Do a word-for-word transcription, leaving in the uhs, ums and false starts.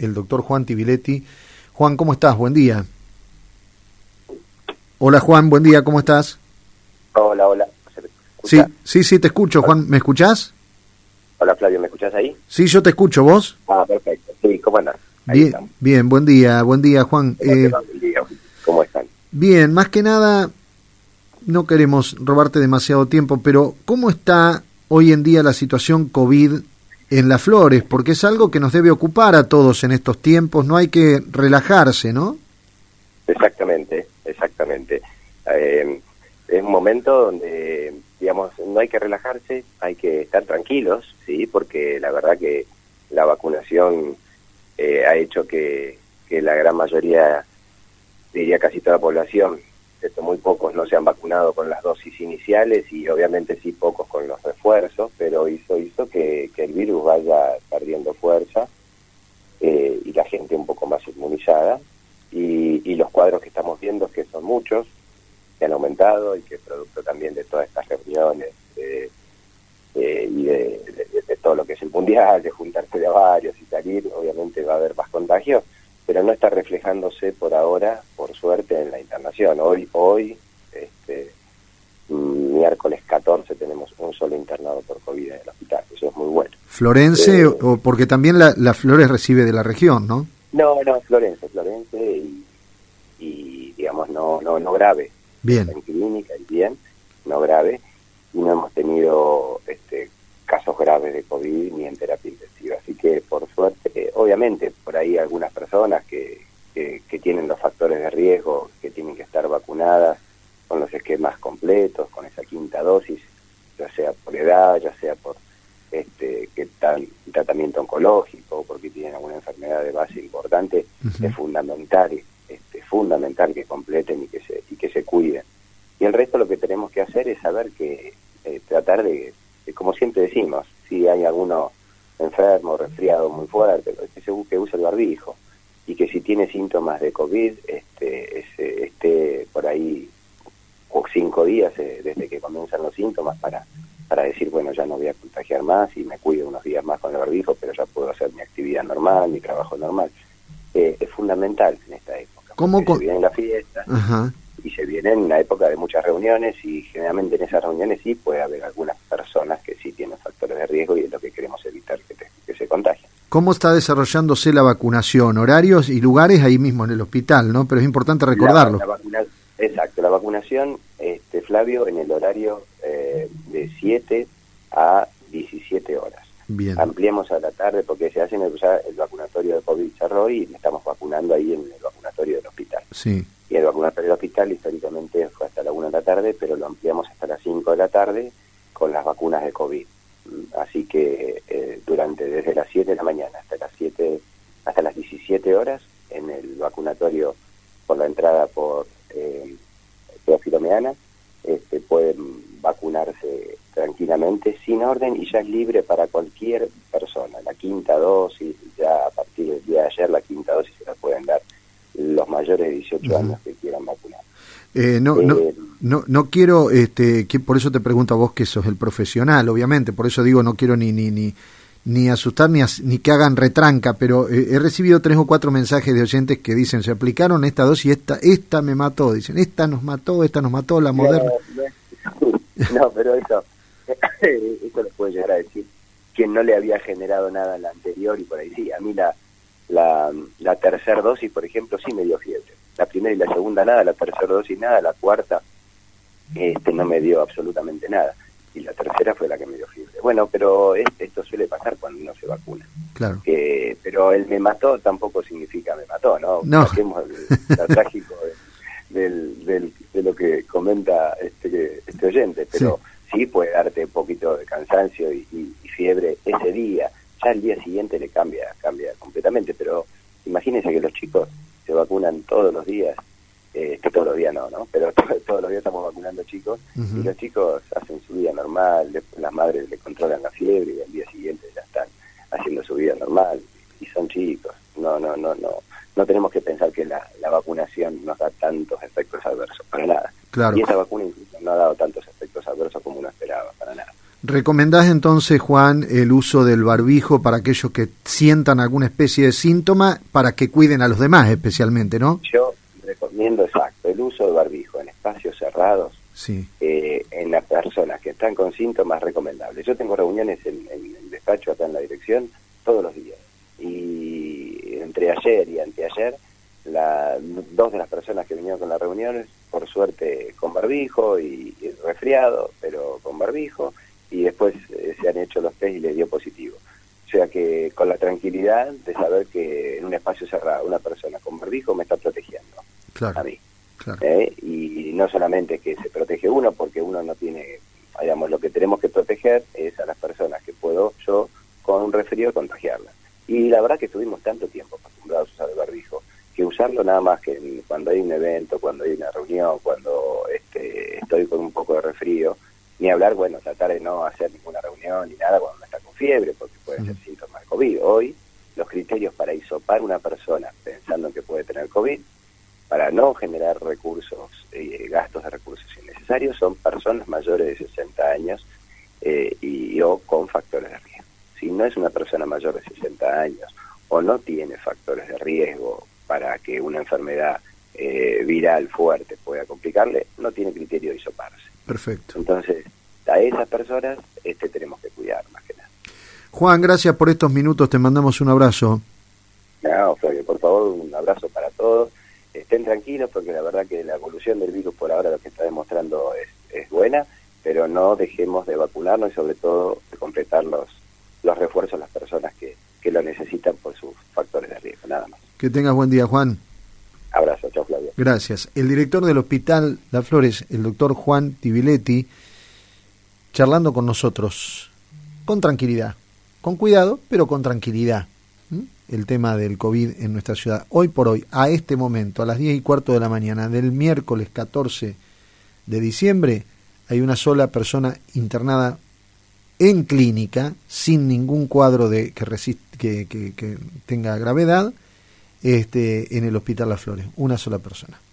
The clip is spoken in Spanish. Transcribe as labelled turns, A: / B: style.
A: el doctor Juan Tibiletti. Juan, ¿cómo estás? Buen día. Hola Juan, buen día, ¿cómo estás?
B: Hola, hola.
A: Sí, sí, sí, te escucho, Juan. ¿Me escuchás?
B: Hola Flavio, ¿me escuchás ahí?
A: Sí, yo te escucho, ¿vos?
B: Ah, perfecto. Sí, ¿cómo andás? Ahí
A: Bien,
B: estamos.
A: bien, buen día, buen día, Juan.
B: ¿Cómo,
A: Eh,
B: buen día? ¿Cómo están?
A: bien, más que nada, no queremos robarte demasiado tiempo, pero ¿cómo está hoy en día la situación COVID en Las Flores? Porque es algo que nos debe ocupar a todos en estos tiempos, no hay que relajarse, ¿no?
B: Exactamente, exactamente. Eh, es un momento donde, digamos, no hay que relajarse, hay que estar tranquilos, sí, porque la verdad que la vacunación eh, ha hecho que, que la gran mayoría, diría casi toda la población, excepto muy pocos, no se han vacunado con las dosis iniciales y obviamente sí pocos con los refuerzos, pero hizo hizo que, que el virus vaya perdiendo fuerza eh, y la gente un poco más inmunizada. Y, y los cuadros que estamos viendo, que son muchos, que han aumentado y que producto también de todas estas reuniones eh, eh, y de, de, de todo lo que es el mundial, de juntarse de a varios y salir, obviamente va a haber más contagios, pero no está reflejándose por ahora, por suerte, en la internación. Hoy, hoy este, miércoles catorce, tenemos un solo internado por COVID en el hospital, eso es muy bueno.
A: Florense,
B: Eh,
A: o porque también la, la Flores recibe de la región, ¿no?
B: No, no, Florense, Florense y, y digamos, no no no grave.
A: Bien.
B: En clínica y bien, no grave, y no hemos tenido este casos graves de COVID ni en terapia intensiva. Así que, por suerte, eh, obviamente, por ahí algunas personas que, que, que tienen los factores de riesgo, que tienen que estar vacunadas con los esquemas completos, con esa quinta dosis, ya sea por edad, ya sea por este que tal tratamiento oncológico, porque tienen alguna enfermedad de base importante, uh-huh. Es fundamental, este, fundamental que completen y que se y que se cuiden. Y el resto lo que tenemos que hacer es saber que eh, tratar de, de, como siempre decimos, si hay alguno enfermo, resfriado muy fuerte, que se que use el barbijo y que si tiene síntomas de COVID, este, este esté por ahí o cinco días eh, desde que comienzan los síntomas para para decir, bueno, ya no voy a contagiar más y me cuido unos días más con el barbijo, pero ya puedo hacer mi actividad normal, mi trabajo normal. Eh, es fundamental en esta época.
A: ¿Cómo con...
B: Se viene la fiesta
A: Ajá.
B: y se viene en una época de muchas reuniones y generalmente en esas reuniones sí puede haber algunas personas que sí tienen factores de riesgo y es lo que queremos evitar que, te, que se contagien.
A: ¿Cómo está desarrollándose la vacunación? Horarios y lugares ahí mismo en el hospital, ¿no? Pero es importante recordarlo.
B: La, la vacuna... Exacto, la vacunación, este Flavio, en el horario eh, de siete a diecisiete horas.
A: Bien.
B: Ampliamos a la tarde porque se hace en el, ya el vacunatorio de COVID cerró y estamos vacunando ahí en el vacunatorio del hospital.
A: Sí.
B: Y el vacunatorio del hospital históricamente fue hasta la una de la tarde, pero lo ampliamos hasta las cinco de la tarde con las vacunas de COVID. Así que eh, durante desde las siete de la mañana hasta las siete, hasta las diecisiete horas en el vacunatorio por la entrada por eh, Teófilo Meana, este, pueden vacunarse tranquilamente, sin orden, y ya es libre para cualquier persona. La quinta dosis, ya a partir del día de ayer, la quinta dosis se la pueden dar los mayores de dieciocho uh-huh. años que quieran vacunar.
A: Eh, no,
B: eh,
A: no, no, no quiero, este, que por eso te pregunto a vos que sos el profesional, obviamente, por eso digo no quiero ni ni ni ni asustar ni, as, ni que hagan retranca, pero eh, he recibido tres o cuatro mensajes de oyentes que dicen, se aplicaron esta dosis, esta esta me mató, dicen, esta nos mató, esta nos mató, la Moderna.
B: No, no, no pero eso, eso lo puede llegar a decir quien no le había generado nada en la anterior y por ahí sí. A mí la, la, la tercera dosis, por ejemplo, sí me dio fiebre. La primera y la segunda nada, la tercera dosis nada, la cuarta este no me dio absolutamente nada. Y la tercera fue la que me dio fiebre. Bueno, pero es, esto suele pasar cuando uno se vacuna.
A: Claro.
B: Eh, pero el me mató tampoco significa me mató, ¿no?
A: No.
B: Saquemos el, lo trágico de, del, del, de lo que comenta este, este oyente, pero sí. sí puede darte un poquito de cansancio y, y, y fiebre ese día. Ya el día siguiente le cambia, cambia completamente, pero imagínense que los chicos se vacunan todos los días. Eh, que todos los días no, ¿no? Pero to- todos los días estamos vacunando chicos uh-huh. y los chicos hacen su vida normal, después las madres le controlan la fiebre y al día siguiente ya están haciendo su vida normal y son chicos. No, no, no, no. No tenemos que pensar que la, la vacunación nos da tantos efectos adversos, para nada.
A: Claro.
B: Y esa vacuna incluso no ha dado tantos efectos adversos como uno esperaba, para nada.
A: ¿Recomendás entonces, Juan, el uso del barbijo para aquellos que sientan alguna especie de síntoma, para que cuiden a los demás especialmente, no?
B: Yo recomiendo, exacto, el uso del barbijo en espacios cerrados,
A: sí.
B: eh, en las personas que están con síntomas recomendables. Yo tengo reuniones en, en el despacho acá en la dirección todos los días, y entre ayer y anteayer, la, dos de las personas que vinieron con las reuniones, por suerte con barbijo y, y resfriado, pero con barbijo, y después eh, se han hecho los test y les dio positivo. O sea que con la tranquilidad de saber que en un espacio cerrado una persona con barbijo me está protegiendo,
A: claro,
B: a mí.
A: Claro.
B: ¿Eh? Y no solamente que se protege uno, porque uno no tiene, digamos, lo que tenemos que proteger es a las personas que puedo yo con un resfrío contagiarlas. Y la verdad que estuvimos tanto tiempo acostumbrados a usar el barbijo, que usarlo nada más que cuando hay un evento, cuando hay una reunión, cuando este, estoy con un poco de resfrío, ni hablar, bueno, tratar de no hacer ninguna reunión ni nada cuando uno está con fiebre, porque puede ser uh-huh. síntoma de COVID. Hoy, los criterios para hisopar una persona pensando en que puede tener COVID, para no generar recursos, eh, gastos de recursos innecesarios, son personas mayores de sesenta años eh, y o con factores de riesgo. Si no es una persona mayor de sesenta años o no tiene factores de riesgo para que una enfermedad eh, viral fuerte pueda complicarle, no tiene criterio de hisoparse.
A: Perfecto.
B: Entonces, a esas personas este tenemos que cuidar más que nada.
A: Juan, gracias por estos minutos, te mandamos un abrazo.
B: No, Flavio, por favor, un abrazo para todos. Estén tranquilos porque la verdad que la evolución del virus por ahora lo que está demostrando es, es buena, pero no dejemos de vacunarnos y sobre todo de completar los, los refuerzos a las personas que, que lo necesitan por sus factores de riesgo, nada más.
A: Que tengas buen día, Juan.
B: Abrazo, chao, Flavio.
A: Gracias. El director del Hospital Las Flores, el doctor Juan Tibiletti, charlando con nosotros, con tranquilidad, con cuidado, pero con tranquilidad. ¿Mm? El tema del COVID en nuestra ciudad. Hoy por hoy, a este momento, a las diez y cuarto de la mañana del miércoles catorce de diciembre, hay una sola persona internada en clínica, sin ningún cuadro de que, resist, que, que, que tenga gravedad, este, en el Hospital Las Flores. Una sola persona.